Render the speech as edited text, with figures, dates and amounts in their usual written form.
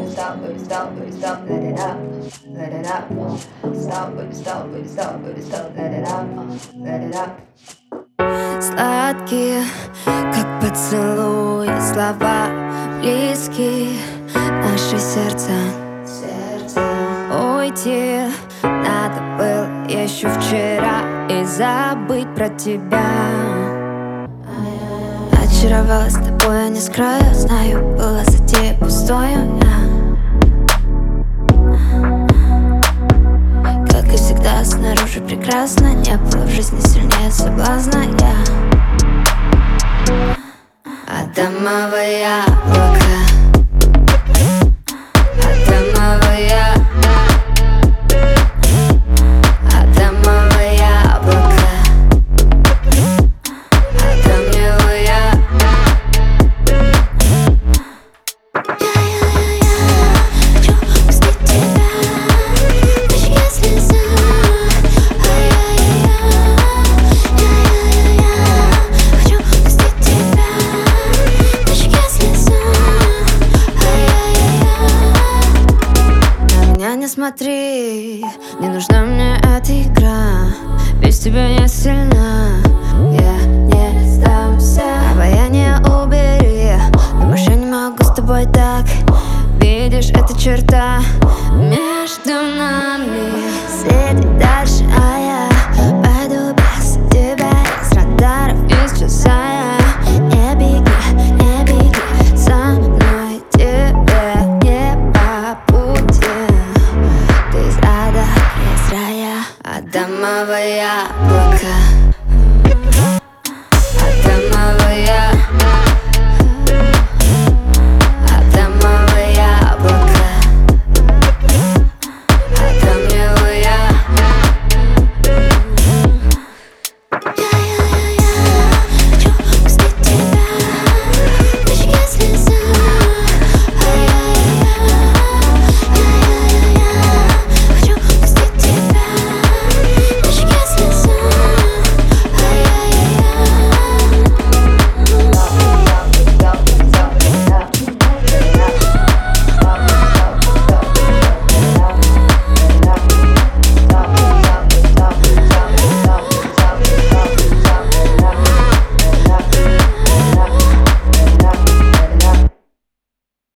stop, baby, stop, baby, stop, let it out, let it out. Stop, baby, stop, baby, stop, baby, stop, let it out, let it out. Сладкие, как поцелуи, слова близкие, наши сердца. Уйти надо было еще вчера и забыть про тебя. Очаровалась тобой, я не скрою, знаю, была затея пустою Как и всегда, снаружи прекрасно, не было в жизни сильнее соблазна Адамово яблоко, Адамово яблоко, Адамово яблоко, Адамово яблоко. Хочу пустить тебя, на щеке слеза. Хочу пустить тебя, на щеке слеза. На меня не смотри, не нужна мне эта игра. Без тебя не сильна, я не сдамся. Обаяние убери, думаешь, я не могу с тобой так. Видишь, эта черта между нами. Сиди дальше, а я пойду без тебя. С радаров исчезая. Не беги со мной, тебе не по пути. Ты из ада, я из рая. Адамово яблоко.